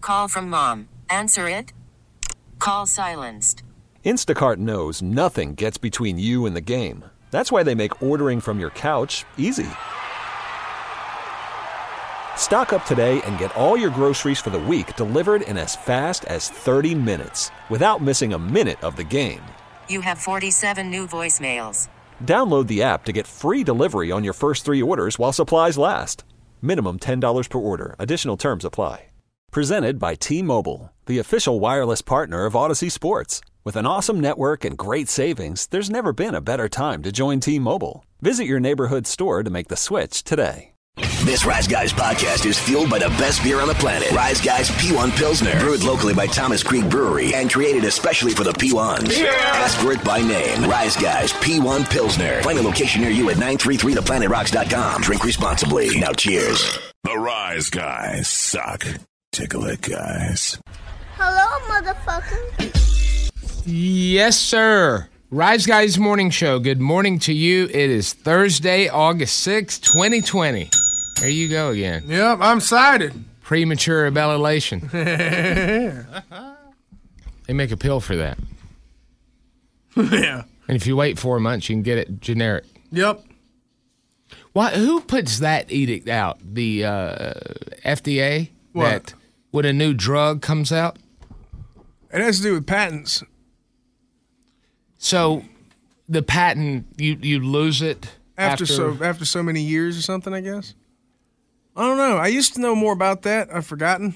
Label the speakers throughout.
Speaker 1: call from mom. Answer it. Call silenced.
Speaker 2: Instacart knows nothing gets between you and the game. That's why they make ordering from your couch easy. Stock up today and get all your groceries for the week delivered in as fast as 30 minutes without missing a minute of the game.
Speaker 1: You have 47 new voicemails.
Speaker 2: Download the app to get free delivery on your first 3 orders while supplies last. Minimum $10 per order. Additional terms apply. Presented by T-Mobile, the official wireless partner of Odyssey Sports. With an awesome network and great savings, there's never been a better time to join T-Mobile. Visit your neighborhood store to make the switch today.
Speaker 3: This Rise Guys podcast is fueled by the best beer on the planet. Rise Guys P1 Pilsner. Brewed locally by Thomas Creek Brewery and created especially for the P1s. Yeah! Ask for it by name. Rise Guys P1 Pilsner. Find a location near you at 933theplanetrocks.com. Drink responsibly. Now cheers.
Speaker 4: The Rise Guys suck. Tickle it, guys.
Speaker 5: Hello, motherfucker.
Speaker 6: Yes, sir. Rise Guys Morning Show. Good morning to you. It is Thursday, August 6th, 2020. There you go again.
Speaker 7: Yep, I'm excited.
Speaker 6: Premature elation. They make a pill for that.
Speaker 7: Yeah.
Speaker 6: And if you wait 4 months, you can get it generic.
Speaker 7: Yep.
Speaker 6: Why? Who puts that edict out? The FDA?
Speaker 7: What?
Speaker 6: That when a new drug comes out?
Speaker 7: It has to do with patents.
Speaker 6: So the patent, you lose it
Speaker 7: after so many years or something, I guess. I don't know. I used to know more about that. I've forgotten.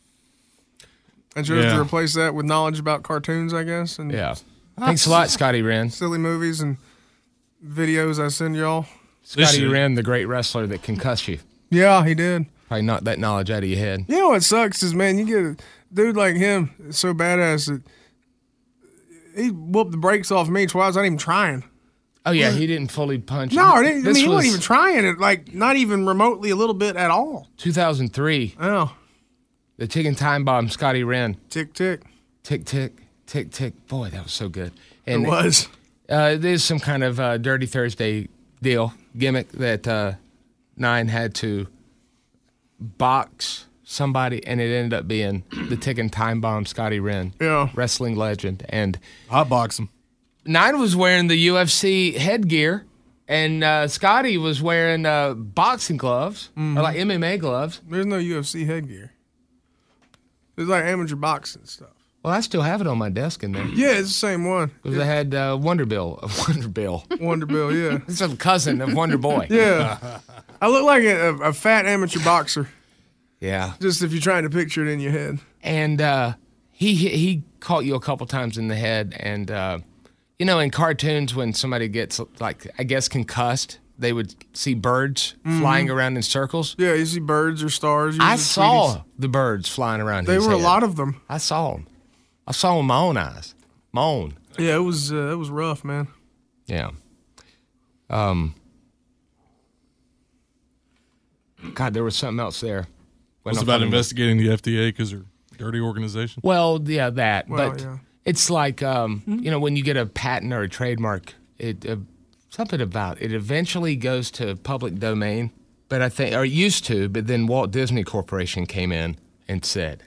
Speaker 7: I chose to replace that with knowledge about cartoons, I guess. And
Speaker 6: yeah. Thanks a lot, Scotty Wren.
Speaker 7: Silly movies and videos I send y'all.
Speaker 6: Scotty Wren, the great wrestler that concussed you.
Speaker 7: Yeah, he did.
Speaker 6: Probably knocked that knowledge out of your head.
Speaker 7: You know what sucks is, man, you get a dude like him, so badass that he whooped the brakes off me twice. I wasn't even trying.
Speaker 6: Oh, yeah, he didn't fully punch.
Speaker 7: No, he wasn't even trying it, like, not even remotely a little bit at all.
Speaker 6: 2003.
Speaker 7: Oh.
Speaker 6: The ticking time bomb, Scotty Wren.
Speaker 7: Tick, tick.
Speaker 6: Tick, tick, tick, tick. Boy, that was so good. And
Speaker 7: it was.
Speaker 6: There's some kind of Dirty Thursday gimmick that Nine had to box somebody, and it ended up being the ticking time bomb, Scotty Wren.
Speaker 7: Yeah.
Speaker 6: Wrestling legend. And
Speaker 8: I box him.
Speaker 6: Nine was wearing the UFC headgear, and Scotty was wearing boxing gloves, or like MMA gloves.
Speaker 7: There's no UFC headgear. It's like amateur boxing stuff.
Speaker 6: Well, I still have it on my desk in there.
Speaker 7: Yeah, it's the same one.
Speaker 6: Because I had Wonder Bill,
Speaker 7: yeah.
Speaker 6: It's a cousin of Wonder Boy.
Speaker 7: Yeah. I look like a fat amateur boxer.
Speaker 6: Yeah.
Speaker 7: Just if you're trying to picture it in your head.
Speaker 6: And he caught you a couple times in the head. And, you know, in cartoons when somebody gets, like, I guess concussed, they would see birds flying around in circles.
Speaker 7: Yeah, you see birds or stars.
Speaker 6: I saw the birds flying around his head.
Speaker 7: There were a lot of them.
Speaker 6: I saw them. I saw them with my own eyes. My own.
Speaker 7: Yeah, it was rough, man.
Speaker 6: Yeah. God, there was something else there.
Speaker 8: It's about investigating the FDA because they're a dirty organization?
Speaker 6: Well, yeah, that.
Speaker 7: Well,
Speaker 6: but
Speaker 7: yeah.
Speaker 6: it's like, you know, when you get a patent or a trademark, something about it eventually goes to public domain. But I think, or it used to, but then Walt Disney Corporation came in and said,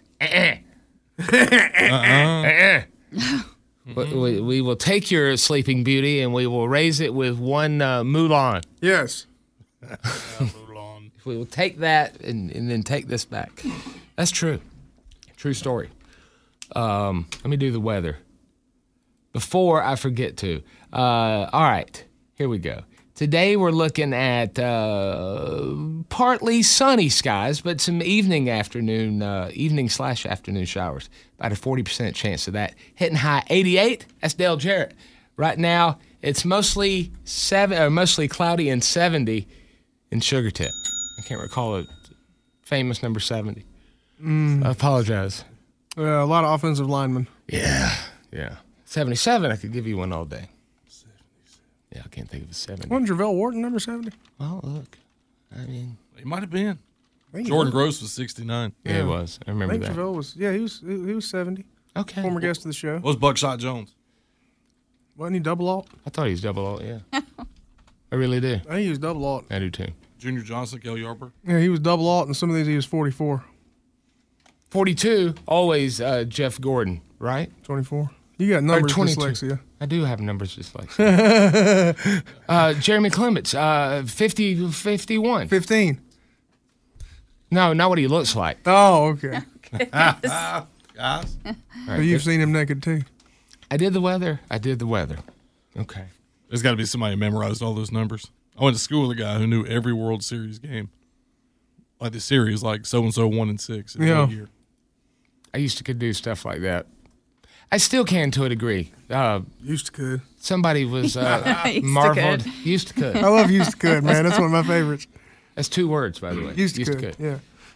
Speaker 6: we will take your Sleeping Beauty and we will raise it with one Mulan.
Speaker 7: Yes.
Speaker 8: Mulan.
Speaker 6: We will take that and then take this back. That's true. True story. Let me do the weather. Before I forget to. All right. Here we go. Today we're looking at partly sunny skies, but some evening/afternoon showers. About a 40% chance of that. Hitting high 88. That's Dale Jarrett. Right now it's mostly cloudy and 70 in Sugar Tip. I can't recall a famous number 70. I apologize.
Speaker 7: A lot of offensive linemen.
Speaker 6: Yeah. 77. I could give you one all day. Yeah, I can't think of a 70.
Speaker 7: Wasn't Travell Wharton number 70?
Speaker 6: Well, look. I mean,
Speaker 8: He might have been. Jordan Gross was 69.
Speaker 6: yeah, it was. I remember
Speaker 7: I think
Speaker 6: that.
Speaker 7: Travell was, he was 70.
Speaker 6: Okay.
Speaker 7: Former guest of the show.
Speaker 8: What was Buckshot Jones?
Speaker 7: Wasn't he double alt?
Speaker 6: I thought he was double alt, yeah. I really do.
Speaker 7: I think he was double alt.
Speaker 6: I do too.
Speaker 8: Junior Johnson, Kel Yarber.
Speaker 7: Yeah, he was double alt, and some of these he was 44.
Speaker 6: 42, always Jeff Gordon, right?
Speaker 7: 24. You got numbers
Speaker 6: 22.
Speaker 7: dyslexia.
Speaker 6: I do have numbers dyslexia. Jeremy Clements, 51.
Speaker 7: 15.
Speaker 6: No, not what he looks like.
Speaker 7: Oh, okay.
Speaker 8: Guys.
Speaker 7: But you've seen him naked too.
Speaker 6: I did the weather. Okay.
Speaker 8: There's got to be somebody who memorized all those numbers. I went to school with a guy who knew every World Series game. Like the series, like so-and-so 1-6 in a year.
Speaker 6: I used to could do stuff like that. I still can to a degree.
Speaker 7: Used to could.
Speaker 6: Somebody was
Speaker 9: Used
Speaker 6: marveled.
Speaker 9: to could.
Speaker 6: Used to could.
Speaker 7: I love used to could, man. That's one of my favorites.
Speaker 6: That's 2 words, by the way.
Speaker 7: Used to could. Yeah.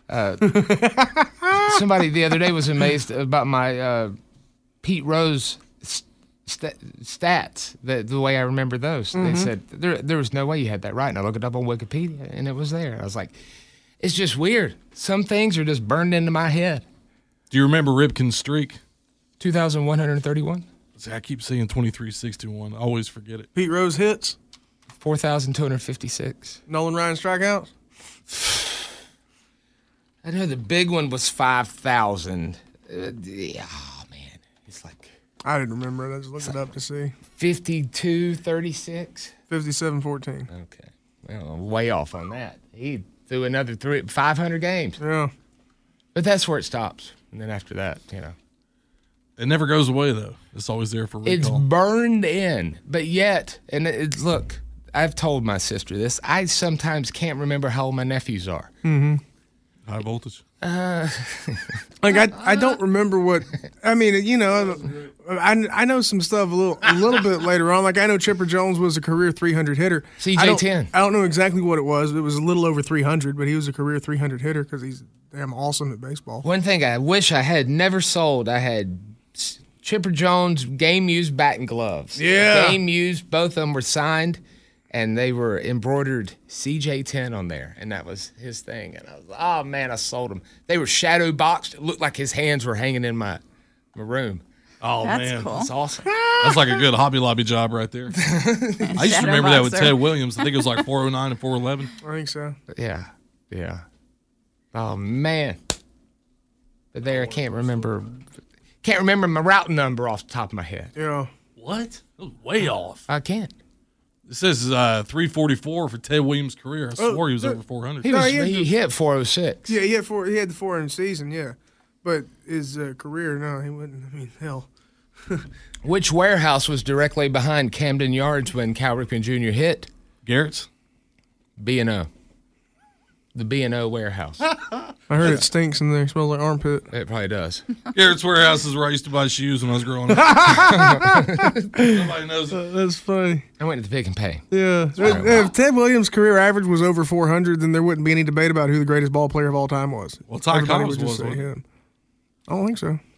Speaker 6: Somebody the other day was amazed about my Pete Rose stats, the way I remember those. They said, there was no way you had that right. And I looked it up on Wikipedia, and it was there. I was like, it's just weird. Some things are just burned into my head.
Speaker 8: Do you remember Ripken's streak?
Speaker 6: 2,131.
Speaker 8: See, I keep saying 23-61. I always forget it.
Speaker 7: Pete Rose hits.
Speaker 6: 4,256.
Speaker 7: Nolan Ryan strikeouts.
Speaker 6: I know the big one was 5,000. Oh, man. It's like
Speaker 7: I didn't remember it. I just looked it up to see.
Speaker 6: 52-36.
Speaker 7: 57-14.
Speaker 6: Okay. Well, I'm way off on that. He threw another 500 games.
Speaker 7: Yeah.
Speaker 6: But that's where it stops. And then after that,
Speaker 8: It never goes away, though. It's always there for recall.
Speaker 6: It's burned in. But yet, and look, I've told my sister this. I sometimes can't remember how old my nephews are.
Speaker 7: Mm-hmm.
Speaker 8: High voltage.
Speaker 7: Like I don't remember what. I mean, I know some stuff a little bit later on. Like I know Chipper Jones was a career 300 hitter.
Speaker 6: CJ10.
Speaker 7: I don't know exactly what it was. It was a little over 300, but he was a career 300 hitter because he's damn awesome at baseball.
Speaker 6: One thing I wish I had never sold, I had Chipper Jones game used batting gloves.
Speaker 7: Yeah.
Speaker 6: Game used, both of them were signed, and they were embroidered CJ10 on there, and that was his thing. And I was like, oh, man, I sold them. They were shadow boxed. It looked like his hands were hanging in my room.
Speaker 8: Oh,
Speaker 9: That's
Speaker 8: man.
Speaker 9: cool.
Speaker 6: That's awesome.
Speaker 8: That's like a good Hobby Lobby job right there. I used to remember that with Ted Williams. I think it was like 409 and 411.
Speaker 7: I think so.
Speaker 6: Yeah. Oh, man. But there, I can't remember my route number off the top of my head.
Speaker 7: Yeah.
Speaker 8: What? That was way off.
Speaker 6: I can't.
Speaker 8: It says 344 for Ted Williams' career. I swore he was over 400.
Speaker 6: He hit 406.
Speaker 7: Yeah, he had the 400 season. Yeah, but his career, no, he wouldn't. I mean, hell.
Speaker 6: Which warehouse was directly behind Camden Yards when Cal Ripken Jr. hit?
Speaker 8: Garrett's?
Speaker 6: B&O. The B&O warehouse.
Speaker 7: I heard it stinks in there. It smells like armpit.
Speaker 6: It probably does.
Speaker 8: Garrett's Warehouse is where I used to buy shoes when I was growing up. Nobody knows it.
Speaker 7: That's funny.
Speaker 6: I went to Pick and Pay.
Speaker 7: Yeah. If Ted Williams' career average was over 400, then there wouldn't be any debate about who the greatest ball player of all time was.
Speaker 8: Well, Ty
Speaker 7: Everybody
Speaker 8: Cobbs
Speaker 7: would just
Speaker 8: was
Speaker 7: say
Speaker 8: one.
Speaker 7: him. I don't think so.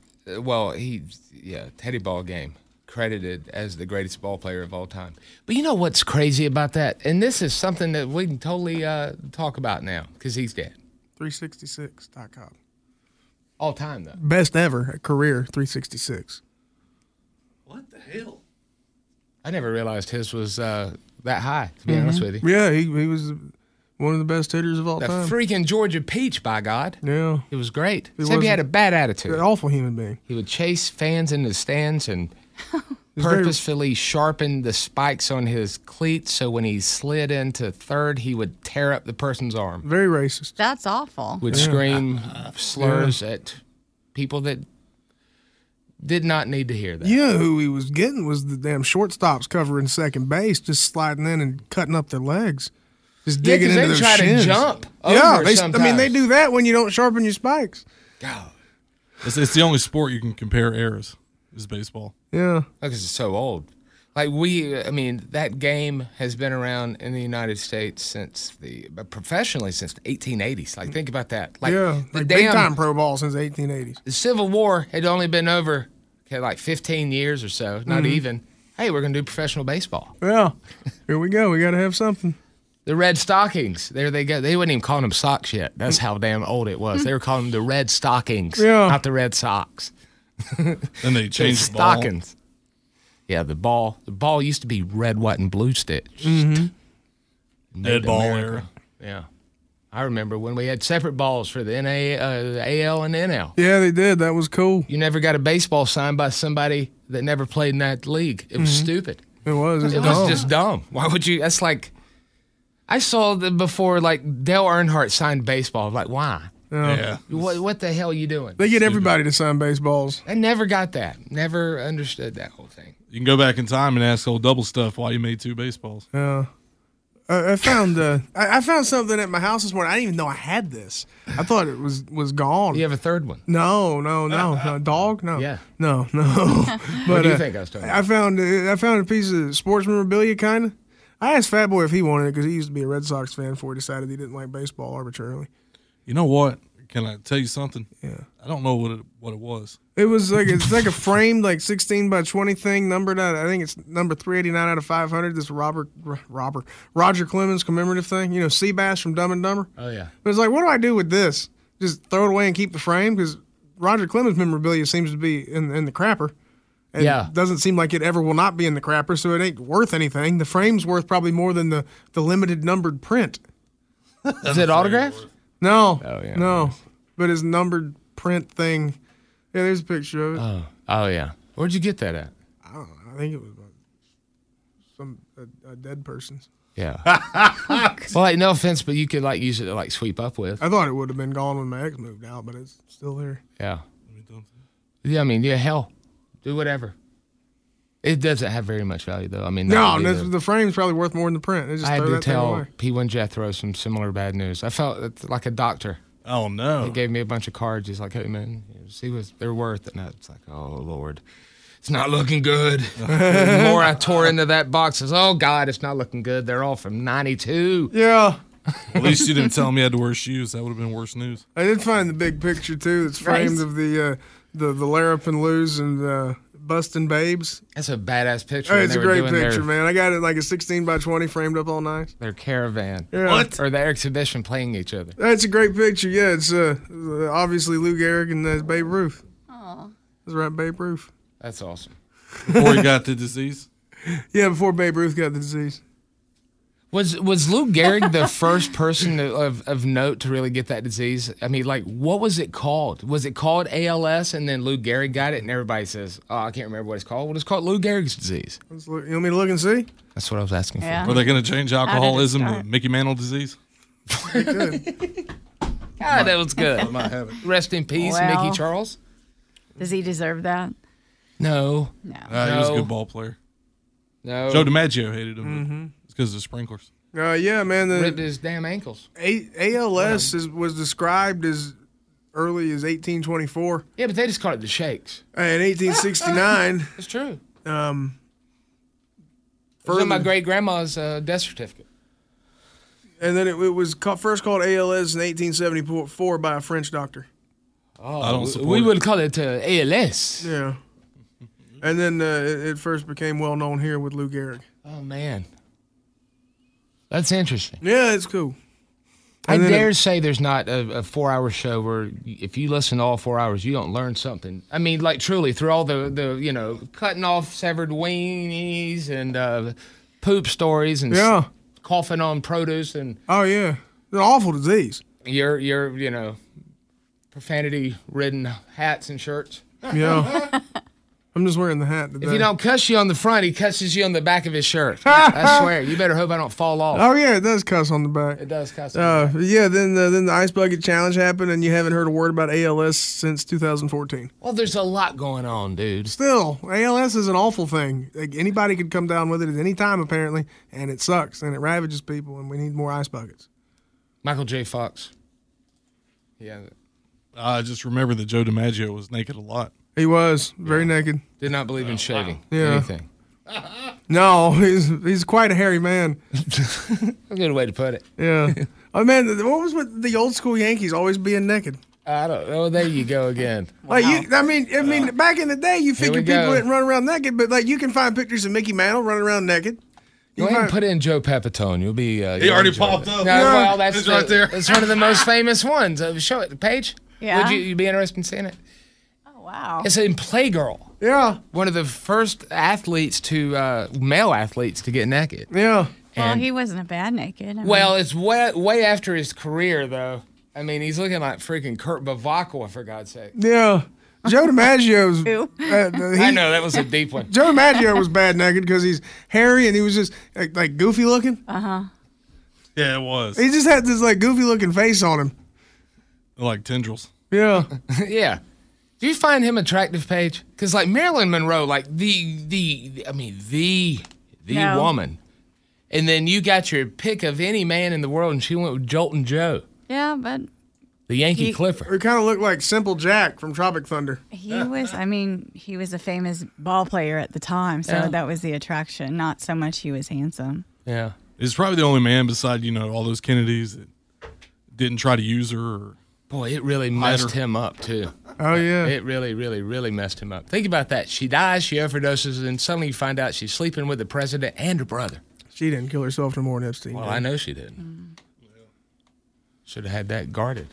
Speaker 6: Teddy Ball Game, credited as the greatest ball player of all time. But you know what's crazy about that? And this is something that we can totally talk about now because he's dead.
Speaker 7: 366.com.
Speaker 6: All time, though.
Speaker 7: Best ever career, 366.
Speaker 8: What the hell?
Speaker 6: I never realized his was that high, to be honest with you.
Speaker 7: Yeah, he was one of the best hitters of all
Speaker 6: The
Speaker 7: time.
Speaker 6: freaking Georgia Peach, by God.
Speaker 7: Yeah.
Speaker 6: It was great.
Speaker 7: He
Speaker 6: Except he had a
Speaker 7: wasn't-
Speaker 6: bad attitude.
Speaker 7: An awful human being.
Speaker 6: He would chase fans into the stands and
Speaker 7: He's very-
Speaker 6: purposefully sharpen the spikes on his cleats so when he slid into third, he would tear up the person's arm.
Speaker 7: Very racist.
Speaker 9: That's awful.
Speaker 6: Would scream slurs at people that did not need to hear that.
Speaker 7: You know who he was getting was the damn shortstops covering second base, just sliding in and cutting up their legs. Just
Speaker 6: Yeah,
Speaker 7: digging
Speaker 6: 'cause
Speaker 7: into
Speaker 6: they
Speaker 7: their
Speaker 6: try to
Speaker 7: shins.
Speaker 6: jump
Speaker 7: Yeah,
Speaker 6: over
Speaker 7: they
Speaker 6: sometimes.
Speaker 7: do that when you don't sharpen your spikes.
Speaker 6: God,
Speaker 8: It's the only sport you can compare eras is baseball.
Speaker 7: Yeah.
Speaker 6: because it's so old. Like that game has been around in the United States professionally since the 1880s. Like, think about that. Like,
Speaker 7: Yeah,
Speaker 6: the
Speaker 7: like big
Speaker 6: damn
Speaker 7: time pro ball since the 1880s.
Speaker 6: the Civil War had only been over like 15 years or so, not even. Hey, we're gonna do professional baseball.
Speaker 7: Yeah, here we go. We got to have something.
Speaker 6: The Red Stockings, there they go. They wouldn't even call them socks yet. That's how damn old it was. They were calling them the Red Stockings,
Speaker 7: Yeah.
Speaker 6: not the Red Sox.
Speaker 8: Then they
Speaker 6: The
Speaker 8: changed the ball.
Speaker 6: stockings. Yeah, the ball used to be red, white, and blue stitched.
Speaker 8: Dead ball era.
Speaker 6: Yeah. I remember when we had separate balls for the the AL and the NL.
Speaker 7: Yeah, they did. That was cool.
Speaker 6: You never got a baseball signed by somebody that never played in that league. It was stupid.
Speaker 7: It was.
Speaker 6: It was just dumb. Why would you? That's like, I saw before, like, Dale Earnhardt signed baseball. Like, why?
Speaker 8: Yeah.
Speaker 6: What the hell are you doing?
Speaker 7: They get everybody to sign baseballs.
Speaker 6: I never got that. Never understood that whole thing.
Speaker 8: You can go back in time and ask old Double Stuff why you made 2 baseballs.
Speaker 7: Yeah. I found I found something at my house this morning. I didn't even know I had this. I thought it was gone.
Speaker 6: You have a third one?
Speaker 7: No. Dog? No.
Speaker 6: Yeah.
Speaker 7: No. But,
Speaker 6: What do you think I was talking about?
Speaker 7: I found a piece of sports memorabilia, kind of. I asked Fat Boy if he wanted it because he used to be a Red Sox fan before he decided he didn't like baseball arbitrarily.
Speaker 8: You know what? Can I tell you something?
Speaker 7: Yeah.
Speaker 8: I don't know what it was.
Speaker 7: It was like it's like a framed like 16 by 20 thing numbered out. I think it's number 389 out of 500. This Roger Clemens commemorative thing. You know, Seabass from Dumb and Dumber.
Speaker 6: Oh yeah.
Speaker 7: But it's like, what do I do with this? Just throw it away and keep the frame because Roger Clemens memorabilia seems to be in the crapper. And
Speaker 6: Yeah.
Speaker 7: doesn't seem like it ever will not be in the crapper, so it ain't worth anything. The frame's worth probably more than the limited numbered print.
Speaker 6: Is it autographed?
Speaker 7: No.
Speaker 6: Oh, yeah.
Speaker 7: No. But his numbered print thing. Yeah, there's a picture of it.
Speaker 6: Oh yeah. Where'd you get that at?
Speaker 7: I don't know. I think it was a dead person's.
Speaker 6: Yeah. Well, like, no offense, but you could like use it to like sweep up with.
Speaker 7: I thought it would have been gone when my ex moved out, but it's still there.
Speaker 6: Yeah. Yeah, I mean, yeah, hell, do whatever. It doesn't have very much value, though. I mean,
Speaker 7: No, the frame's probably worth more than the print. They just
Speaker 6: I had
Speaker 7: throw
Speaker 6: to
Speaker 7: that thing
Speaker 6: tell
Speaker 7: away.
Speaker 6: P1 Jethro some similar bad news. I felt like a doctor.
Speaker 8: Oh no!
Speaker 6: He gave me a bunch of cards. He's like, "Hey man, see what they're worth." And it's like, "Oh Lord, it's not looking good." The more I tore into that box, I was, "Oh God, it's not looking good." They're all from '92.
Speaker 7: Yeah.
Speaker 8: At least you didn't tell me I had to wear shoes. That would have been worse news.
Speaker 7: I did find the big picture, too, that's framed
Speaker 9: Right.
Speaker 7: of the Larapin Luz and Bustin' Babes.
Speaker 6: That's a badass picture.
Speaker 7: Oh,
Speaker 6: when
Speaker 7: it's
Speaker 6: they
Speaker 7: a
Speaker 6: were
Speaker 7: great
Speaker 6: doing
Speaker 7: picture,
Speaker 6: their,
Speaker 7: man. I got it like a 16 by 20 framed up all nice.
Speaker 6: Their caravan.
Speaker 7: Yeah. What?
Speaker 6: Or their exhibition playing each other.
Speaker 7: That's a great picture. Yeah, it's obviously Lou Gehrig and Babe Ruth.
Speaker 9: Oh.
Speaker 7: That's right, Babe Ruth.
Speaker 6: That's awesome.
Speaker 8: Before he got the disease.
Speaker 7: Yeah, before Babe Ruth got the disease.
Speaker 6: Was Lou Gehrig the first person of note to really get that disease? I mean, like, what was it called? Was it called ALS and then Lou Gehrig got it and everybody says, oh, I can't remember what it's called. Well, it's called Lou Gehrig's disease.
Speaker 7: Let's look. You want me to look and see?
Speaker 6: That's what I was asking
Speaker 9: Yeah.
Speaker 8: Are they going to change alcoholism to
Speaker 9: start?
Speaker 8: Mickey Mantle disease?
Speaker 7: They could.
Speaker 6: for. God, that was good.
Speaker 8: Might have it.
Speaker 6: Rest in peace,
Speaker 9: Well.
Speaker 6: Mickey Charles.
Speaker 9: Does he deserve that?
Speaker 6: No.
Speaker 9: No.
Speaker 8: He was a
Speaker 6: No.
Speaker 8: good ball player.
Speaker 6: No.
Speaker 8: Joe DiMaggio hated him. It's because of the sprinklers.
Speaker 7: Yeah, man.
Speaker 6: Ripped
Speaker 7: The
Speaker 6: his damn ankles.
Speaker 7: ALS was described as early as 1824.
Speaker 6: Yeah, but they just called it the shakes.
Speaker 7: In 1869,
Speaker 6: It's true. It
Speaker 7: further,
Speaker 6: was on my great grandma's death certificate.
Speaker 7: and then it was first called ALS in 1874 by a French doctor.
Speaker 6: Oh,
Speaker 8: I don't support
Speaker 6: we
Speaker 8: it.
Speaker 6: would call it ALS.
Speaker 7: Yeah. And then it first became well known here with Lou Gehrig.
Speaker 6: Oh man, that's interesting.
Speaker 7: Yeah, it's cool.
Speaker 6: I
Speaker 7: And then
Speaker 6: dare say there's not a 4-hour show where if you listen to all 4 hours, you don't learn something. I mean, like truly through all the cutting off severed weenies and poop stories and
Speaker 7: Yeah.
Speaker 6: coughing on produce and
Speaker 7: Oh yeah, it's an awful disease.
Speaker 6: your profanity ridden hats and shirts.
Speaker 7: Yeah. I'm just wearing the hat today.
Speaker 6: If he don't cuss you on the front, he cusses you on the back of his shirt. I swear. You better hope I don't fall off.
Speaker 7: Oh yeah, it does cuss on the back.
Speaker 6: It does cuss. On the back.
Speaker 7: Yeah, then the Ice Bucket Challenge happened, and you haven't heard a word about ALS since 2014.
Speaker 6: Well, there's a lot going on, dude.
Speaker 7: Still, ALS is an awful thing. Like, anybody could come down with it at any time, apparently, and it sucks, and it ravages people, and we need more ice buckets.
Speaker 6: Michael J. Fox. Yeah.
Speaker 8: I just remember that Joe DiMaggio was naked a lot.
Speaker 7: He was very naked.
Speaker 6: Did not believe in shaving.
Speaker 7: Yeah.
Speaker 6: Anything.
Speaker 7: No, he's quite a hairy man.
Speaker 6: A good way to put it.
Speaker 7: Yeah. Oh man, what was with the old school Yankees always being naked?
Speaker 6: I don't know. There you go again.
Speaker 7: Like I mean, back in the day, you figure
Speaker 6: we
Speaker 7: people
Speaker 6: go.
Speaker 7: didn't run around naked, but like you can find pictures of Mickey Mantle running around naked.
Speaker 6: Go ahead and put in Joe Pepitone. You'll be.
Speaker 8: He already popped up.
Speaker 6: No,
Speaker 7: Yeah.
Speaker 6: well, that's
Speaker 8: It's right there.
Speaker 6: It's one of the most famous ones. Show it, Paige.
Speaker 9: Yeah.
Speaker 6: Would you be interested in seeing it?
Speaker 9: Oh, wow.
Speaker 6: It's in Playgirl.
Speaker 7: Yeah,
Speaker 6: One of the first athletes male athletes to get naked.
Speaker 7: yeah.
Speaker 9: Well,
Speaker 6: And-
Speaker 9: he wasn't a bad naked. I mean,
Speaker 6: Well, it's way after his career, though. I mean, he's looking like freaking Kurt Bavakwa, for God's sake.
Speaker 7: Yeah. Joe DiMaggio's.
Speaker 9: Who?
Speaker 6: I know, that was a deep one.
Speaker 7: Joe DiMaggio was bad naked because he's hairy and he was just like goofy looking.
Speaker 8: Yeah, it was.
Speaker 7: He just had this like goofy looking face on him.
Speaker 8: Like tendrils.
Speaker 7: Yeah.
Speaker 6: Yeah. Do you find him attractive, Paige? Because like Marilyn Monroe, like the
Speaker 9: No.
Speaker 6: woman. And then you got your pick of any man in the world, and she went with Joltin' Joe,
Speaker 9: yeah, but
Speaker 6: the Yankee
Speaker 9: He-
Speaker 6: Clipper.
Speaker 7: He kind of looked like Simple Jack from Tropic Thunder.
Speaker 9: he was, I mean, he was a famous ball player at the time, so
Speaker 6: Yeah.
Speaker 9: that was the attraction. Not so much he was handsome.
Speaker 6: Yeah.
Speaker 8: He's probably the only man beside, all those Kennedys that didn't try to use her. Or,
Speaker 6: Boy, it really messed him up, too.
Speaker 7: Oh, yeah.
Speaker 6: It really, really, really messed him up. Think about that. She dies, she overdoses, and suddenly you find out she's sleeping with the president and her brother.
Speaker 7: She didn't kill herself no more than Epstein.
Speaker 6: Well,
Speaker 7: did.
Speaker 6: I know she didn't. Should have had that guarded.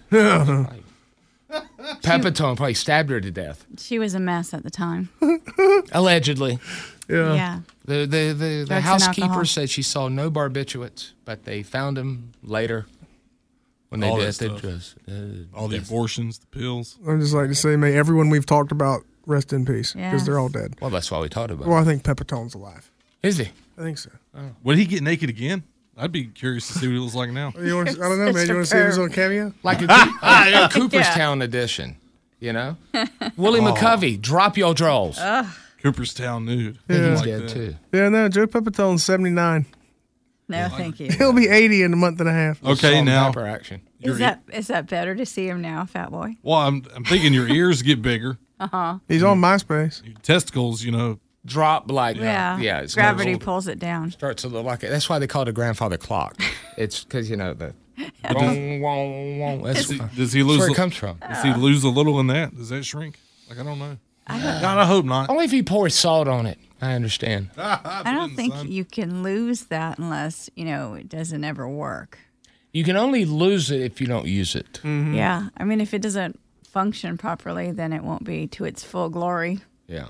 Speaker 6: Pepitone probably stabbed her to death.
Speaker 9: She was a mess at the time.
Speaker 6: Allegedly.
Speaker 9: Yeah.
Speaker 6: The
Speaker 9: Drugs and
Speaker 6: housekeeper
Speaker 9: alcohol.
Speaker 6: said she saw no barbiturates, but they found them later when they
Speaker 8: All
Speaker 6: did.
Speaker 8: that
Speaker 6: They
Speaker 8: stuff.
Speaker 6: just,
Speaker 8: all the abortions, the pills.
Speaker 7: I'd just like to say, may everyone we've talked about rest in peace because
Speaker 9: Yes.
Speaker 7: they're all dead.
Speaker 6: well, that's why we talked about
Speaker 7: Well,
Speaker 6: it.
Speaker 7: I think Pepitone's alive.
Speaker 6: Is he?
Speaker 7: I think so.
Speaker 8: Would he get naked again? I'd be curious to see what he looks like now.
Speaker 7: You want? I don't know, man. You want to see this on Cameo?
Speaker 6: Like a Cooperstown edition, Willie McCovey, drop your drawers.
Speaker 8: Cooperstown nude.
Speaker 6: He's
Speaker 8: Like
Speaker 6: dead,
Speaker 8: that.
Speaker 6: too.
Speaker 7: Yeah, no. Joe Pepitone's 79.
Speaker 9: No, thank you.
Speaker 7: He'll be 80 in a month and a half.
Speaker 8: Okay,
Speaker 6: Salt and
Speaker 8: now.
Speaker 6: pepper action.
Speaker 9: Is that better to see him now, fat boy?
Speaker 8: Well, I'm thinking your ears get bigger.
Speaker 7: He's on MySpace.
Speaker 8: Your testicles,
Speaker 6: Drop like,
Speaker 9: Yeah.
Speaker 6: it
Speaker 9: Gravity
Speaker 6: starts-
Speaker 9: pulls it down.
Speaker 6: starts to look like it. That's why they call it a grandfather clock. It's because, the wong, wong, wong. That's,
Speaker 8: Does he
Speaker 6: that's
Speaker 8: lose?
Speaker 6: where it comes from.
Speaker 8: Does he lose a little in that? Does that shrink? Like, I don't know. God, I hope not.
Speaker 6: Only if you pour salt on it. I understand.
Speaker 9: I don't think you can lose that unless, it doesn't ever work.
Speaker 6: You can only lose it if you don't use it.
Speaker 9: Yeah. I mean, if it doesn't function properly, then it won't be to its full glory.
Speaker 6: Yeah.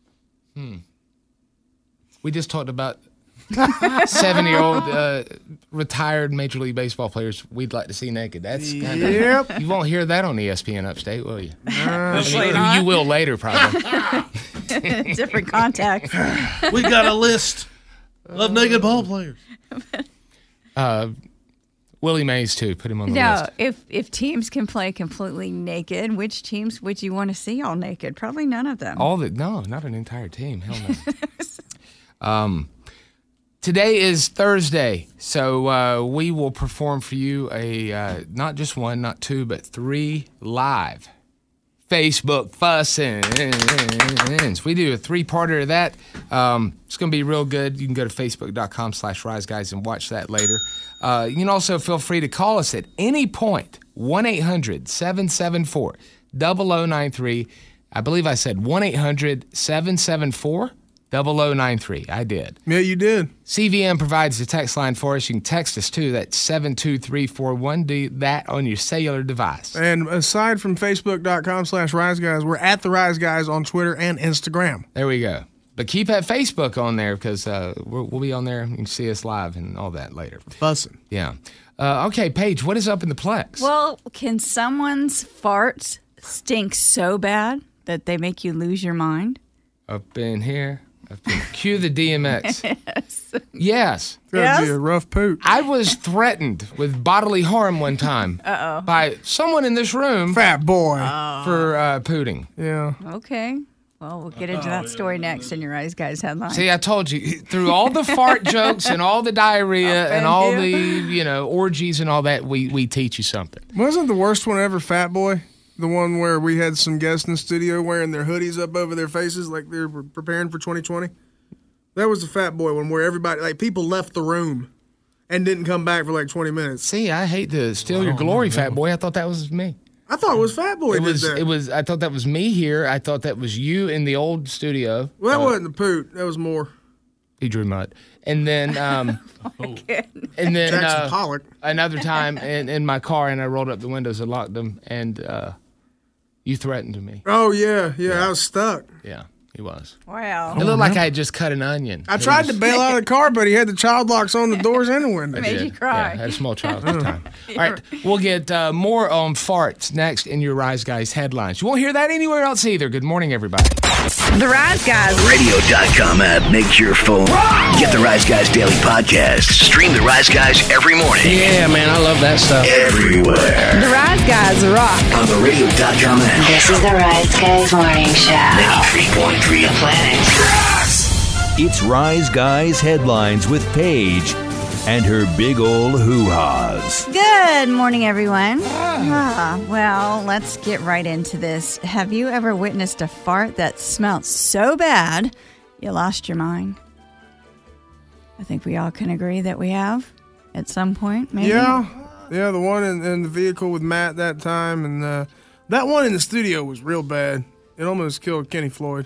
Speaker 6: We just talked about 7-year-old retired Major League Baseball players we'd like to see naked. That's kind of,
Speaker 7: Yep.
Speaker 6: you won't hear that on ESPN Upstate, will you?
Speaker 9: Hopefully not.
Speaker 6: You will later, probably.
Speaker 9: Different context.
Speaker 8: We got a list of naked ball players.
Speaker 6: Willie Mays, too. Put him on the
Speaker 9: No,
Speaker 6: list.
Speaker 9: if teams can play completely naked, which teams would you want to see all naked? Probably none of them.
Speaker 6: No, not an entire team. Hell no. Today is Thursday, so we will perform for you a not just one, not two, but 3 live Facebook fussins. We do a 3-parter of that. It's going to be real good. You can go to facebook.com/riseguys and watch that later. You can also feel free to call us at any point, 1-800-774-0093. I believe I said 1-800-774-0093. I did.
Speaker 7: Yeah, you did.
Speaker 6: CVM provides the text line for us. You can text us too. That's 72341. Do that on your cellular device.
Speaker 7: And aside from Facebook.com/RiseGuys, we're at the Rise Guys on Twitter and Instagram.
Speaker 6: There we go. But keep that Facebook on there because we'll be on there. You can see us live and all that later.
Speaker 7: Fussing.
Speaker 6: Yeah. Okay, Paige, what is up in the Plex?
Speaker 9: Well, can someone's farts stink so bad that they make you lose your mind?
Speaker 6: Up in here. Cue the DMX. Yes.
Speaker 7: That'd be
Speaker 9: Yes?
Speaker 7: a rough poop.
Speaker 6: I was threatened with bodily harm one time by someone in this room
Speaker 7: Fat boy.
Speaker 6: for pooting.
Speaker 7: Yeah.
Speaker 9: Okay. Well, we'll get into that story next in your Eyes Guys headline.
Speaker 6: See, I told you, through all the fart jokes and all the diarrhea and all the, orgies and all that, we teach you something.
Speaker 7: Wasn't the worst one ever Fat Boy? The one where we had some guests in the studio wearing their hoodies up over their faces like they were preparing for 2020? That was the Fat Boy one where everybody, like people left the room and didn't come back for like 20 minutes.
Speaker 6: See, I hate to steal your glory, Fat Boy. I thought that was me.
Speaker 7: I thought it was Fat Boy
Speaker 6: It was.
Speaker 7: did that.
Speaker 6: It was. I thought that was me here. I thought that was you in the old studio.
Speaker 7: Well, that wasn't the poot. That was more
Speaker 6: He drew mud, and then, and then
Speaker 7: Jackson Pollock.
Speaker 6: another time in my car, and I rolled up the windows and locked them, and you threatened me.
Speaker 7: Oh, yeah. I was stuck.
Speaker 6: Yeah. He was.
Speaker 9: Wow.
Speaker 6: It looked like I had just cut an onion.
Speaker 7: I tried to bail out of the car, but he had the child locks on the doors and the windows.
Speaker 9: Made you cry.
Speaker 6: Yeah, I had a small child at the time. All right, we'll get more on farts next in your Rise Guys headlines. You won't hear that anywhere else either. Good morning, everybody.
Speaker 9: The Rise Guys.
Speaker 3: Radio.com app makes your phone. Get the Rise Guys Daily Podcast. Stream the Rise Guys every morning.
Speaker 10: Yeah, man, I love that stuff.
Speaker 3: Everywhere.
Speaker 9: The Rise Guys rock.
Speaker 3: On the Radio.com app.
Speaker 11: This is the Rise Guys Morning Show.
Speaker 3: 93.3 The Planet.
Speaker 12: It's Rise Guys Headlines with Paige and her big old hoo-has.
Speaker 9: Good morning, everyone. Well, let's get right into this. Have you ever witnessed a fart that smelled so bad you lost your mind? I think we all can agree that we have at some point, maybe.
Speaker 7: Yeah, the one in the vehicle with Matt that time, and that one in the studio was real bad. It almost killed Kenny Floyd.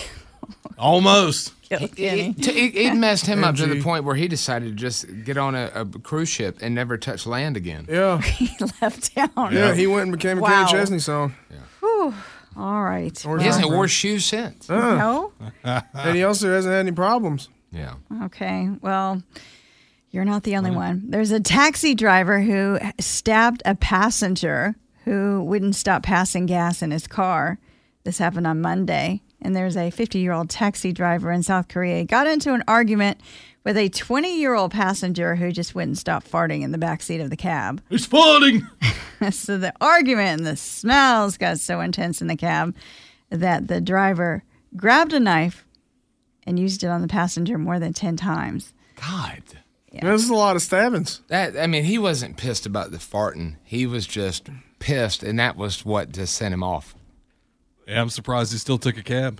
Speaker 8: Almost.
Speaker 6: It messed him up to the
Speaker 7: MG.
Speaker 6: point where he decided to just get on a cruise ship and never touch land again.
Speaker 7: Yeah,
Speaker 9: He left town.
Speaker 7: yeah, he went and became a
Speaker 9: Wow.
Speaker 7: Kenny Chesney song.
Speaker 9: Whew. All right.
Speaker 7: Or
Speaker 6: He hasn't
Speaker 7: something.
Speaker 6: wore shoes since.
Speaker 9: No?
Speaker 7: And he also hasn't had any problems.
Speaker 6: Yeah.
Speaker 9: Okay. Well, you're not the only one. There's a taxi driver who stabbed a passenger who wouldn't stop passing gas in his car. This happened on Monday. And there's a 50-year-old taxi driver in South Korea. He got into an argument with a 20-year-old passenger who just wouldn't stop farting in the backseat of the cab.
Speaker 8: It's farting.
Speaker 9: So the argument and the smells got so intense in the cab that the driver grabbed a knife and used it on the passenger more than 10 times.
Speaker 6: God.
Speaker 7: This is a lot of stabbings.
Speaker 6: He wasn't pissed about the farting. He was just pissed, and that was what just sent him off.
Speaker 8: Yeah, I'm surprised he still took a cab.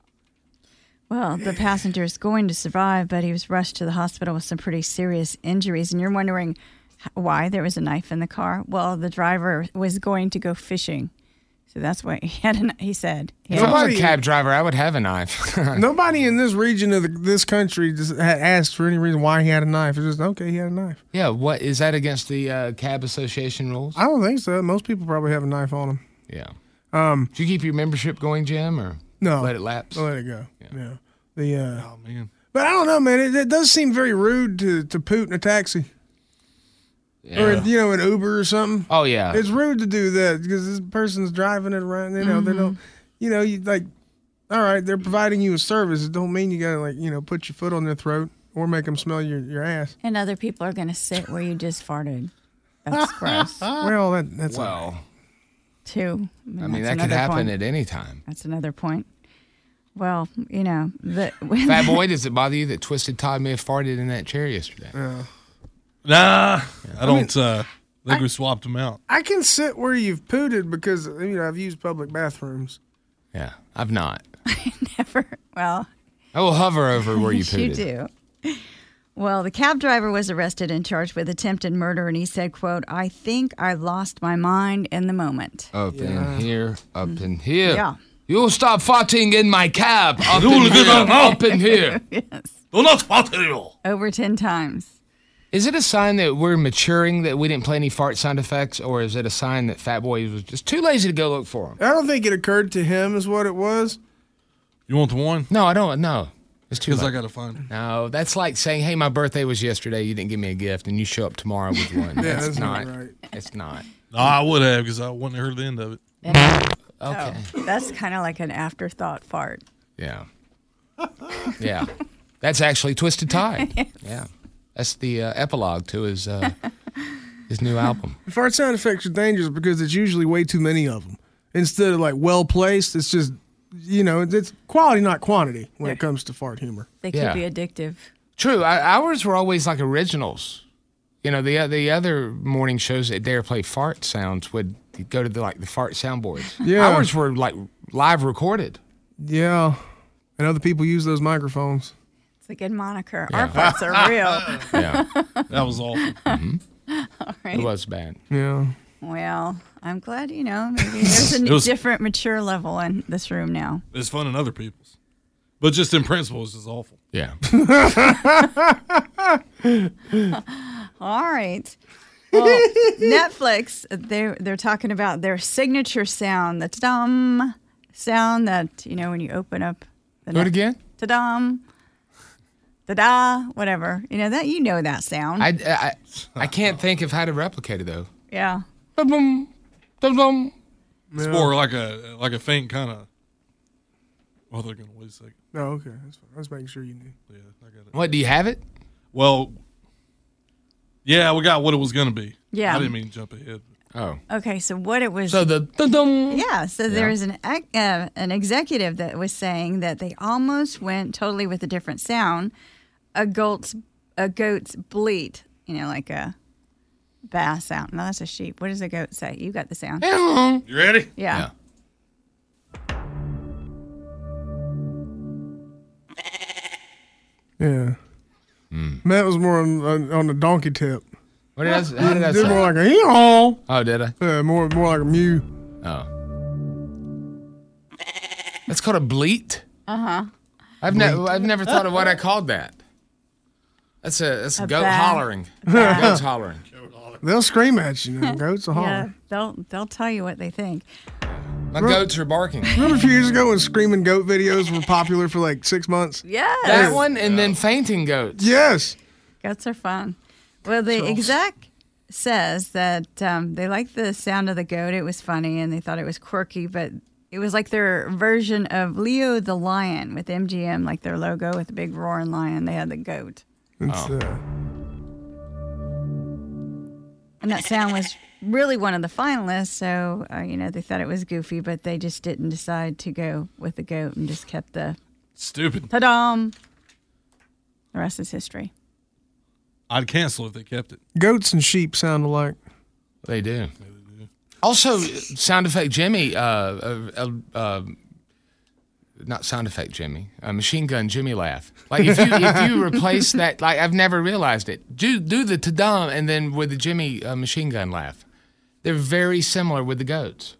Speaker 9: Well, the passenger is going to survive, but he was rushed to the hospital with some pretty serious injuries. And you're wondering why there was a knife in the car? Well, the driver was going to go fishing. So that's what he said. He
Speaker 6: If
Speaker 9: had-
Speaker 6: I was a cab driver, I would have a knife.
Speaker 7: Nobody in this region of this country just had asked for any reason why he had a knife. It's just, okay, he had a knife.
Speaker 6: Yeah, what is that against the cab association rules?
Speaker 7: I don't think so. Most people probably have a knife on them.
Speaker 6: Yeah. Do you keep your membership going, Jim, or
Speaker 7: No.
Speaker 6: let it lapse?
Speaker 7: Let it go. Yeah.
Speaker 8: Oh, man.
Speaker 7: But I don't know, man. It does seem very rude to poot in a taxi.
Speaker 6: Yeah.
Speaker 7: Or, an Uber or something.
Speaker 6: Oh, yeah.
Speaker 7: It's rude to do that because this person's driving it around. They don't, you like, all right, they're providing you a service. It don't mean you got to, put your foot on their throat or make them smell your ass.
Speaker 9: And other people are going to sit where you just farted. That's gross,
Speaker 7: Well, that's
Speaker 6: Well,
Speaker 9: too.
Speaker 6: I mean,
Speaker 9: that's
Speaker 6: that could
Speaker 9: another
Speaker 6: happen
Speaker 9: point.
Speaker 6: at any time.
Speaker 9: That's another point. Well,
Speaker 6: Fat boy, does it bother you that Twisted Todd may have farted in that chair yesterday?
Speaker 8: Nah, I don't think we swapped them out.
Speaker 7: I can sit where you've pooted because, I've used public bathrooms.
Speaker 6: Yeah, I've not.
Speaker 9: Never. Well,
Speaker 6: I will hover over where you
Speaker 9: you
Speaker 6: pooted.
Speaker 9: do. Well, the cab driver was arrested and charged with attempted murder, and he said, quote, "I think I lost my mind in the moment."
Speaker 6: Up in here, up in here.
Speaker 9: Yeah.
Speaker 6: You'll stop farting in my cab. Up in here, up in here.
Speaker 9: Yes.
Speaker 8: Do not fart you.
Speaker 9: Over 10 times.
Speaker 6: Is it a sign that we're maturing, that we didn't play any fart sound effects, or is it a sign that Fat Boy was just too lazy to go look for them?
Speaker 7: I don't think it occurred to him is what it was.
Speaker 8: You want the one?
Speaker 6: No, I don't. No. It's too
Speaker 8: Because
Speaker 6: late.
Speaker 8: I got to find it.
Speaker 6: No, that's like saying, hey, my birthday was yesterday. You didn't give me a gift, and you show up tomorrow with one.
Speaker 7: Yeah,
Speaker 6: that's
Speaker 7: not
Speaker 6: not.
Speaker 7: right.
Speaker 6: It's not.
Speaker 8: No, I would have because I wouldn't have heard the end of it.
Speaker 6: Okay.
Speaker 9: Oh, that's kind of like an afterthought fart.
Speaker 6: Yeah. Yeah. That's actually Twisted Tie. Yeah. That's the epilogue to his new album.
Speaker 7: Fart sound effects are dangerous because it's usually way too many of them. Instead of well placed, it's just, it's quality, not quantity when it comes to fart humor.
Speaker 9: They could
Speaker 6: Yeah.
Speaker 9: be addictive.
Speaker 6: True. Ours were always like originals. The other morning shows that dare play fart sounds would go to the fart soundboards.
Speaker 7: Yeah.
Speaker 6: Ours were live recorded.
Speaker 7: Yeah. And other people use those microphones.
Speaker 9: It's a good moniker. Our farts are real.
Speaker 6: Yeah.
Speaker 8: That was awful.
Speaker 9: All right.
Speaker 6: It was bad.
Speaker 7: Yeah.
Speaker 9: Well, I'm glad, maybe there's a different mature level in this room now.
Speaker 8: It's fun in other people's. But just in principle, it's just awful.
Speaker 6: Yeah.
Speaker 9: All right. Well, Netflix, they're talking about their signature sound, the dum sound that, when you open up
Speaker 6: Do it again.
Speaker 9: Ta-dum. Ta-da. Whatever. You know that sound.
Speaker 6: I can't think of how to replicate it though.
Speaker 9: Yeah.
Speaker 6: Dum-dum. Dum-dum.
Speaker 8: It's more like a faint kind of. Well, they're gonna wait a second.
Speaker 7: No, okay, that's fine. I was making sure you knew.
Speaker 8: Yeah, I got it.
Speaker 6: What, do you have it?
Speaker 8: Well, yeah, we got what it was gonna be.
Speaker 9: Yeah.
Speaker 8: I didn't mean to jump ahead.
Speaker 6: Oh.
Speaker 9: Okay, so what it was.
Speaker 6: So the dum-dum.
Speaker 9: Yeah, so there was an executive that was saying that they almost went totally with a different sound. A goat's bleat, like a bass sound. No, that's a sheep. What does a goat say? You got the sound.
Speaker 8: You ready?
Speaker 9: Yeah.
Speaker 7: Yeah. Matt was more on the donkey tip.
Speaker 6: What did I? How did I
Speaker 7: did
Speaker 6: say?
Speaker 7: more like a hee-haw.
Speaker 6: Oh, did I?
Speaker 7: Yeah, more like a mew.
Speaker 6: Oh. That's called a bleat.
Speaker 9: Uh-huh.
Speaker 6: I've never thought of what I called that. That's a goat
Speaker 9: bat.
Speaker 6: Hollering. Goats hollering.
Speaker 7: They'll scream at you. Goats will holler.
Speaker 9: Yeah, they'll tell you what they think.
Speaker 6: My goats are barking.
Speaker 7: Remember a few years ago when screaming goat videos were popular for like 6 months?
Speaker 9: Yes.
Speaker 6: That one and then fainting goats.
Speaker 7: Yes.
Speaker 9: Goats are fun. Well, the exec says that they liked the sound of the goat. It was funny and they thought it was quirky, but it was like their version of Leo the Lion with MGM, like their logo with the big roaring lion. They had the goat. And that sound was really one of the finalists, so, they thought it was goofy, but they just didn't decide to go with the goat and just kept the...
Speaker 8: Stupid.
Speaker 9: Ta-dam! The rest is history.
Speaker 8: I'd cancel if they kept it.
Speaker 7: Goats and sheep sound alike.
Speaker 6: They do. Also, sound effect Jimmy, not sound effect Jimmy, machine gun Jimmy laugh. Like if you replace that, like I've never realized it. Do the ta-dum and then with the Jimmy machine gun laugh. They're very similar with the goats.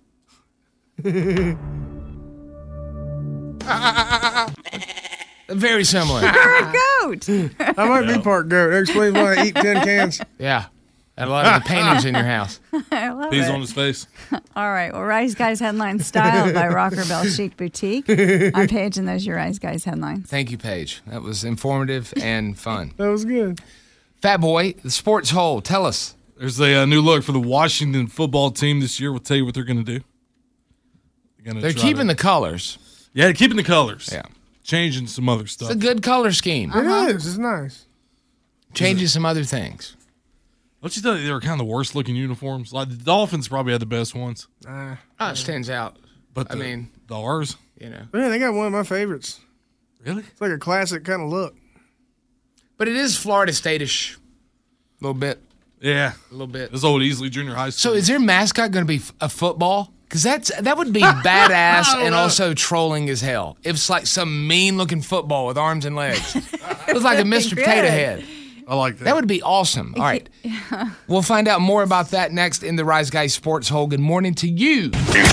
Speaker 6: Very similar.
Speaker 9: You're a goat.
Speaker 7: I might be part goat. That explains why I eat 10 cans.
Speaker 6: Yeah. And a lot of the paintings in your house.
Speaker 9: I love
Speaker 8: Peas
Speaker 9: it.
Speaker 8: on his face.
Speaker 9: All right. Well, Rise Guys headlines styled by Rocker Bell Chic Boutique. I'm Paige, and those are your Rise Guys headlines.
Speaker 6: Thank you, Paige. That was informative and fun.
Speaker 7: That was good.
Speaker 6: Fat Boy, the sports hole. Tell us.
Speaker 8: There's a new look for the Washington football team this year. We'll tell you what they're going to do.
Speaker 6: They're keeping the colors.
Speaker 8: Yeah, they're keeping the colors.
Speaker 6: Yeah.
Speaker 8: Changing some other stuff.
Speaker 6: It's a good color scheme.
Speaker 7: It is. It's nice.
Speaker 6: Changing some other things.
Speaker 8: Don't you think they were kind of the worst looking uniforms? Like the Dolphins probably had the best ones.
Speaker 6: It stands out.
Speaker 8: But the ours,
Speaker 7: Man, they got one of my favorites.
Speaker 8: Really?
Speaker 7: It's like a classic kind of look.
Speaker 6: But it is Florida State-ish. A little bit.
Speaker 8: Yeah.
Speaker 6: A little bit.
Speaker 8: This old Easley Junior High School.
Speaker 6: So is their mascot going to be a football? Because that would be badass and also trolling as hell. If it's like some mean-looking football with arms and legs. It was like a Mr. Potato Head.
Speaker 8: I like that.
Speaker 6: That would be awesome. All right. We'll find out more about that next in the Rise Guys Sports Hole. Good morning to you.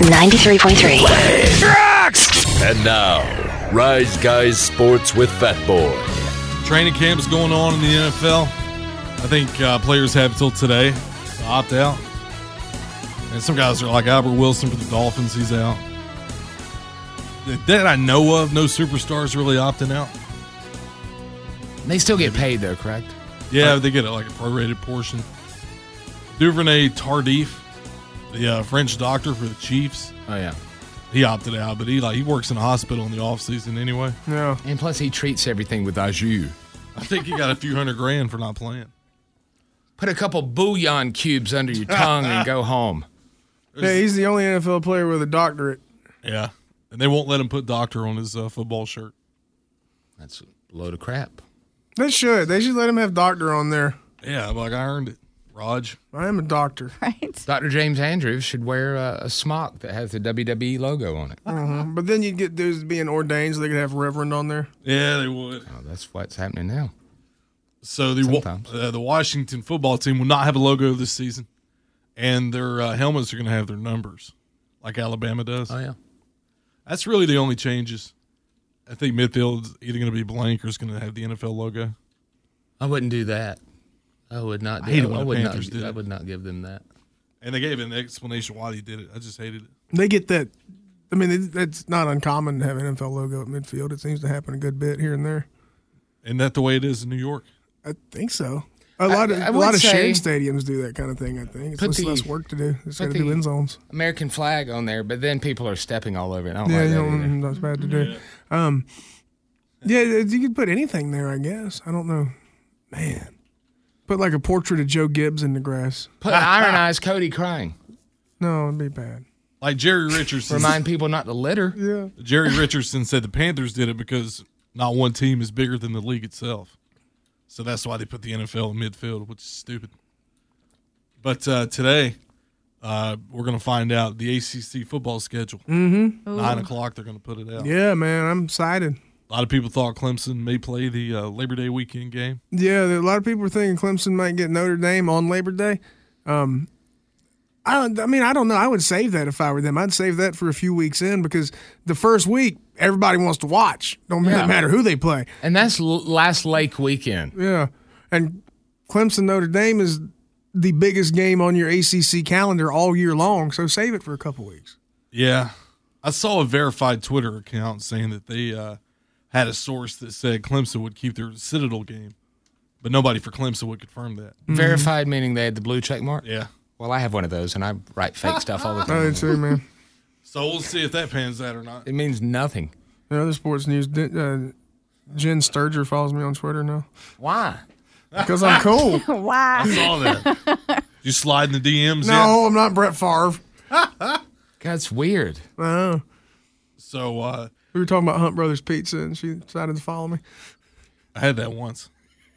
Speaker 11: 93.3.
Speaker 12: Rocks! And now, Rise Guys Sports with Fat Boy.
Speaker 8: Training camp is going on in the NFL. I think players have till today to opt out. And some guys are like Albert Wilson for the Dolphins. He's out. That I know of, no superstars really opting out.
Speaker 6: They still get paid, though, correct?
Speaker 8: Yeah, they get like a prorated portion. Duvernay Tardif, the French doctor for the Chiefs.
Speaker 6: Oh, yeah.
Speaker 8: He opted out, but he works in a hospital in the offseason anyway.
Speaker 7: Yeah.
Speaker 6: And plus, he treats everything with au jus.
Speaker 8: I think he got a few $100,000 for not playing.
Speaker 6: Put a couple bouillon cubes under your tongue and go home.
Speaker 7: Yeah, he's the only NFL player with a doctorate.
Speaker 8: Yeah. And they won't let him put doctor on his football shirt.
Speaker 6: That's a load of crap.
Speaker 7: They should. They should let him have doctor on there.
Speaker 8: Yeah, like I earned it. Raj.
Speaker 7: I am a doctor.
Speaker 9: Right.
Speaker 6: Dr. James Andrews should wear a smock that has the WWE logo on it.
Speaker 7: But then you'd get dudes being ordained so they could have Reverend on there.
Speaker 8: Yeah, they would.
Speaker 6: Oh, that's what's happening now.
Speaker 8: So the Washington football team will not have a logo this season. And their helmets are going to have their numbers, like Alabama does.
Speaker 6: Oh, yeah.
Speaker 8: That's really the only changes. I think midfield's either going to be blank or it's going to have the NFL logo.
Speaker 6: I wouldn't do that. I would not.
Speaker 8: I hate it when the Panthers did it.
Speaker 6: I would not give them that.
Speaker 8: And they gave an explanation why they did it. I just hated it.
Speaker 7: They get that I mean, it's not uncommon to have an NFL logo at midfield. It seems to happen a good bit here and there.
Speaker 8: Isn't that the way it is in New York?
Speaker 7: I think so. A lot of shared stadiums do that kind of thing, I think. It's less work to do. It's got to do end zones.
Speaker 6: American flag on there, but then people are stepping all over it. I don't
Speaker 7: yeah,
Speaker 6: like that either.
Speaker 7: That's bad to do. Yeah, you could put anything there, I guess. I don't know. Man. Put like a portrait of Joe Gibbs in the grass.
Speaker 6: Put Iron Eyes Cody crying.
Speaker 7: No, it'd be bad.
Speaker 8: Like Jerry Richardson.
Speaker 6: Remind people not to litter.
Speaker 7: Yeah.
Speaker 8: Jerry Richardson said the Panthers did it because not one team is bigger than the league itself. So that's why they put the NFL in midfield, which is stupid. But today, we're going to find out the ACC football schedule.
Speaker 7: Mm-hmm.
Speaker 8: 9 o'clock, they're going to put it out.
Speaker 7: Yeah, man, I'm excited.
Speaker 8: A lot of people thought Clemson may play the Labor Day weekend game.
Speaker 7: Yeah, a lot of people are thinking Clemson might get Notre Dame on Labor Day. I don't know. I would save that if I were them. I'd save that for a few weeks in because the first week, everybody wants to watch. Don't matter who they play.
Speaker 6: And that's last Lake weekend.
Speaker 7: Yeah. And Clemson Notre Dame is the biggest game on your ACC calendar all year long, so save it for a couple weeks.
Speaker 8: Yeah. I saw a verified Twitter account saying that they had a source that said Clemson would keep their Citadel game, but nobody for Clemson would confirm that.
Speaker 6: Mm-hmm. Verified meaning they had the blue check mark?
Speaker 8: Yeah.
Speaker 6: Well, I have one of those, and I write fake stuff all the time.
Speaker 7: I do too, man.
Speaker 8: So we'll see if that pans out or not.
Speaker 6: It means nothing.
Speaker 7: In other sports news, Jen Sturger follows me on Twitter now.
Speaker 6: Why?
Speaker 7: Because I'm cool.
Speaker 9: Why?
Speaker 8: I saw that. You slide in the DMs?
Speaker 7: No, I'm not Brett Favre.
Speaker 6: That's weird.
Speaker 8: So
Speaker 7: we were talking about Hunt Brothers Pizza, and she decided to follow me.
Speaker 8: I had that once.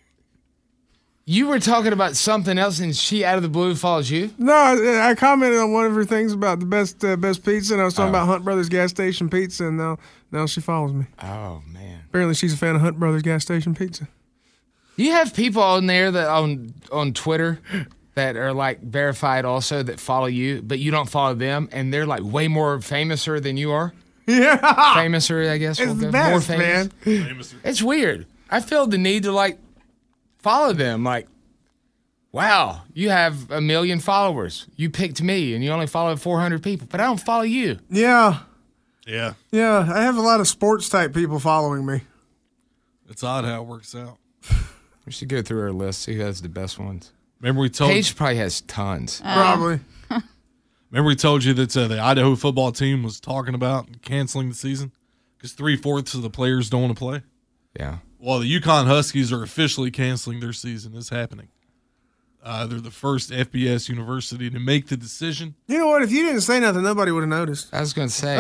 Speaker 6: You were talking about something else, and she out of the blue follows you?
Speaker 7: No, I commented on one of her things about the best pizza, and I was talking about Hunt Brothers Gas Station Pizza, and now she follows me.
Speaker 6: Oh, man.
Speaker 7: Apparently she's a fan of Hunt Brothers Gas Station Pizza.
Speaker 6: You have people on there that on Twitter that are like verified also that follow you, but you don't follow them, and they're like way more famouser than you are?
Speaker 7: Yeah.
Speaker 6: Famouser, I guess.
Speaker 7: It's the best,
Speaker 6: more famous.
Speaker 7: Man.
Speaker 6: It's weird. I feel the need to like follow them. Like, wow, you have 1 million followers. You picked me, and you only follow 400 people, but I don't follow you.
Speaker 7: Yeah.
Speaker 8: Yeah.
Speaker 7: Yeah, I have a lot of sports-type people following me.
Speaker 8: It's odd how it works out.
Speaker 6: We should go through our list, see who has the best ones.
Speaker 8: Remember we told
Speaker 6: Paige probably has tons.
Speaker 7: Probably.
Speaker 8: Remember we told you that the Idaho football team was talking about canceling the season because 3/4 of the players don't want to play?
Speaker 6: Yeah.
Speaker 8: Well, the UConn Huskies are officially canceling their season. It's happening. They're the first FBS university to make the decision.
Speaker 7: You know what? If you didn't say nothing, nobody would have noticed.
Speaker 6: I was going to say.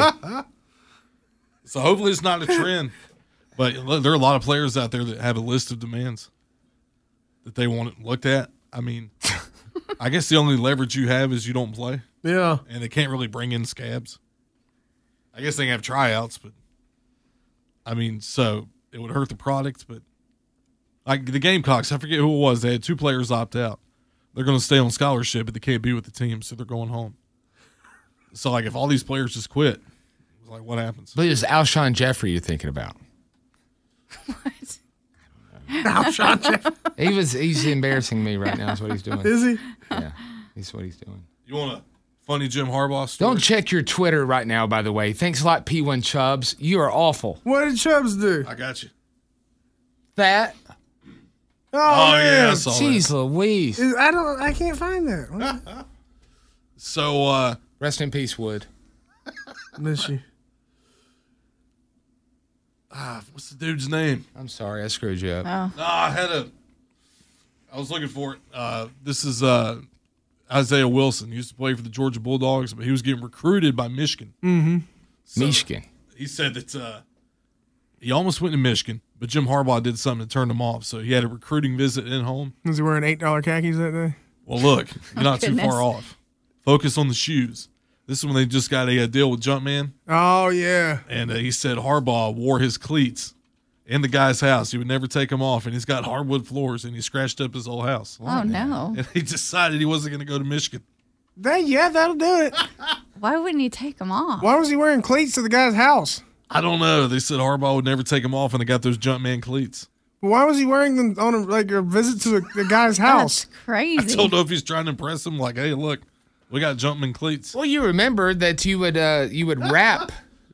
Speaker 8: So hopefully it's not a trend. But there are a lot of players out there that have a list of demands that they want it looked at. I mean, I guess the only leverage you have is you don't play.
Speaker 7: Yeah.
Speaker 8: And they can't really bring in scabs. I guess they can have tryouts, but I mean, so it would hurt the product. But like the Gamecocks, I forget who it was. They had 2 players opt out. They're going to stay on scholarship, but they can't be with the team, so they're going home. So like if all these players just quit, it's like what happens?
Speaker 6: But it's Alshon Jeffrey you're thinking about.
Speaker 9: What?
Speaker 7: Alshon Jeffrey.
Speaker 6: He's embarrassing me right now is what he's doing.
Speaker 7: Is he?
Speaker 6: Yeah, that's what he's doing.
Speaker 8: You want a funny Jim Harbaugh story?
Speaker 6: Don't check your Twitter right now, by the way. Thanks a lot, P1 Chubbs. You are awful.
Speaker 7: What did Chubbs do?
Speaker 8: I got you.
Speaker 6: That.
Speaker 7: Oh
Speaker 8: yeah, I
Speaker 7: man.
Speaker 8: saw
Speaker 6: Jeez
Speaker 8: that.
Speaker 6: Louise.
Speaker 7: I can't find that.
Speaker 8: So
Speaker 6: rest in peace, Wood.
Speaker 7: Miss you.
Speaker 8: What's the dude's name?
Speaker 6: I'm sorry, I screwed you up.
Speaker 9: Oh.
Speaker 8: I was looking for it. This is Isaiah Wilson. He used to play for the Georgia Bulldogs, but he was getting recruited by Michigan.
Speaker 7: Mm-hmm.
Speaker 8: So
Speaker 6: Michigan.
Speaker 8: He said that he almost went to Michigan, but Jim Harbaugh did something to turn him off. So he had a recruiting visit in home.
Speaker 7: Was he wearing $8 khakis that day?
Speaker 8: Well, look, you're not too
Speaker 9: Goodness.
Speaker 8: far off. Focus on the shoes. This is when they just got a deal with Jumpman.
Speaker 7: Oh, yeah.
Speaker 8: And he said Harbaugh wore his cleats in the guy's house. He would never take them off, and he's got hardwood floors, and he scratched up his whole house.
Speaker 9: Oh, no.
Speaker 8: And he decided he wasn't going to go to Michigan.
Speaker 7: That'll do it.
Speaker 9: Why wouldn't he take them off?
Speaker 7: Why was he wearing cleats to the guy's house?
Speaker 8: I don't know. They said Harbaugh would never take them off, and they got those Jumpman cleats.
Speaker 7: Why was he wearing them on a visit to the guy's house?
Speaker 9: That's crazy.
Speaker 8: I don't know if he's trying to impress him, like, hey, look, we got Jumpman cleats.
Speaker 6: Well, you remember that you would wrap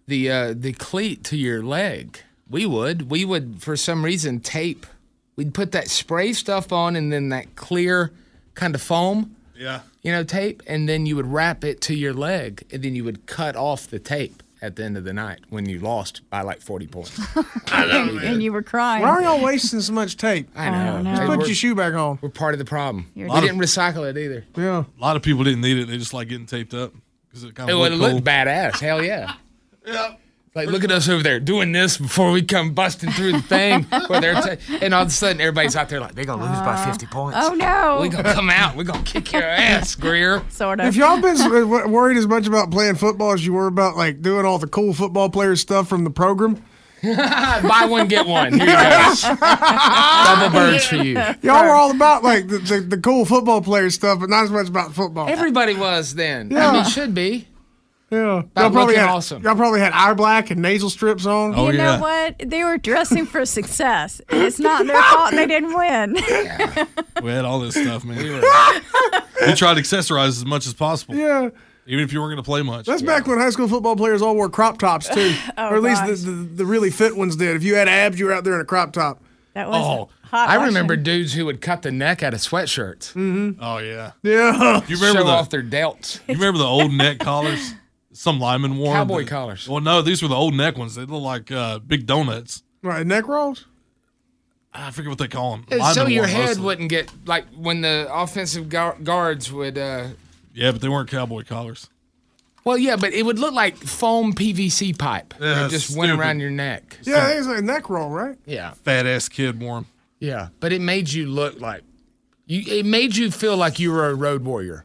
Speaker 6: the cleat to your leg. We would for some reason tape. We'd put that spray stuff on and then that clear kind of foam.
Speaker 8: Yeah.
Speaker 6: Tape, and then you would wrap it to your leg, and then you would cut off the tape at the end of the night when you lost by like 40 points.
Speaker 9: And you were crying.
Speaker 7: Why are y'all wasting so much tape?
Speaker 6: I know.
Speaker 9: know.
Speaker 7: Just put your shoe back on.
Speaker 6: We're part of the problem.
Speaker 9: You're
Speaker 6: We didn't recycle it either.
Speaker 7: Yeah.
Speaker 8: A lot of people didn't need it. They just like getting taped up because it kind
Speaker 6: It
Speaker 8: of
Speaker 6: would
Speaker 8: looked
Speaker 6: look
Speaker 8: cool.
Speaker 6: badass. Hell yeah.
Speaker 8: Yeah.
Speaker 6: Like, look at us over there doing this before we come busting through the thing. Where they're and all of a sudden, everybody's out there like, they're going to lose by 50 points.
Speaker 9: Oh, no.
Speaker 6: We're going to come out. We're going to kick your ass, Greer.
Speaker 9: Sort of.
Speaker 7: If y'all been worried as much about playing football as you were about like doing all the cool football player stuff from the program,
Speaker 6: buy one, get one. Here you go. Double birds for you.
Speaker 7: y'all were all about like the cool football player stuff, but not as much about football.
Speaker 6: Everybody was then.
Speaker 7: Yeah.
Speaker 6: I mean, should be.
Speaker 7: Yeah.
Speaker 6: About looking
Speaker 7: had,
Speaker 6: awesome.
Speaker 7: Y'all probably had eye black and nasal strips on.
Speaker 8: Oh,
Speaker 9: You
Speaker 8: yeah.
Speaker 9: know what? They were dressing for success. It's not their fault they didn't win.
Speaker 8: We had all this stuff, man. We tried to accessorize as much as possible.
Speaker 7: Yeah.
Speaker 8: Even if you weren't going to play much.
Speaker 7: That's back when high school football players all wore crop tops too.
Speaker 9: Oh,
Speaker 7: or at least
Speaker 9: gosh.
Speaker 7: the really fit ones did. If you had abs, you were out there in a crop top.
Speaker 9: That was hot.
Speaker 6: I
Speaker 9: washing.
Speaker 6: remember dudes who would cut the neck out of sweatshirts.
Speaker 8: Oh, yeah.
Speaker 7: Yeah.
Speaker 8: You remember
Speaker 6: Show off their delts.
Speaker 8: You remember the old neck collars? Some linemen wore
Speaker 6: Cowboy collars.
Speaker 8: Well, no, these were the old neck ones. They look like big donuts.
Speaker 7: Right, neck rolls?
Speaker 8: I forget what they call them.
Speaker 6: So your head wouldn't get, like, when the offensive guards would...
Speaker 8: Yeah, but they weren't cowboy collars.
Speaker 6: Well, yeah, but it would look like foam PVC pipe
Speaker 8: Yeah,
Speaker 6: that just went
Speaker 8: stupid.
Speaker 6: around your neck.
Speaker 7: Yeah, I think it's like a neck roll, right?
Speaker 6: Yeah.
Speaker 8: Fat ass kid wore them.
Speaker 6: Yeah, but it made you look like... It made you feel like you were a road warrior.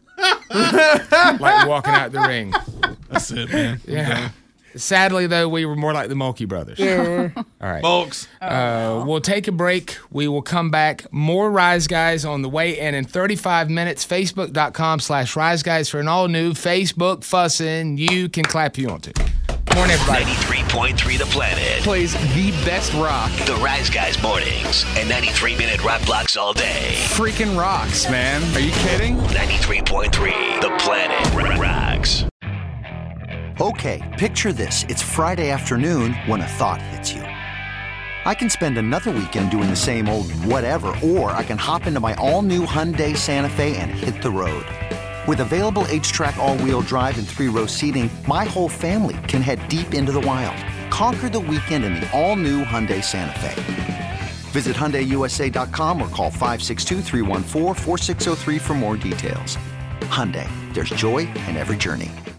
Speaker 6: Like walking out the ring.
Speaker 8: That's it, man.
Speaker 6: Yeah. Sadly, though, we were more like the Mulkey brothers.
Speaker 7: Yeah.
Speaker 6: All right.
Speaker 8: Folks.
Speaker 6: We'll take a break. We will come back. More Rise Guys on the way. And in 35 minutes, Facebook.com/Rise Guys for an all-new Facebook Fussin' you can clap you onto. Good morning, everybody.
Speaker 3: 93.3 The Planet.
Speaker 2: Plays the best rock.
Speaker 3: The Rise Guys mornings and 93-minute rock blocks all day.
Speaker 2: Freaking rocks, man. Are you kidding?
Speaker 3: 93.3 The Planet rocks.
Speaker 13: Okay, picture this. It's Friday afternoon when a thought hits you. I can spend another weekend doing the same old whatever, or I can hop into my all-new Hyundai Santa Fe and hit the road. With available H-Track all-wheel drive and 3-row seating, my whole family can head deep into the wild. Conquer the weekend in the all-new Hyundai Santa Fe. Visit HyundaiUSA.com or call 562-314-4603 for more details. Hyundai, there's joy in every journey.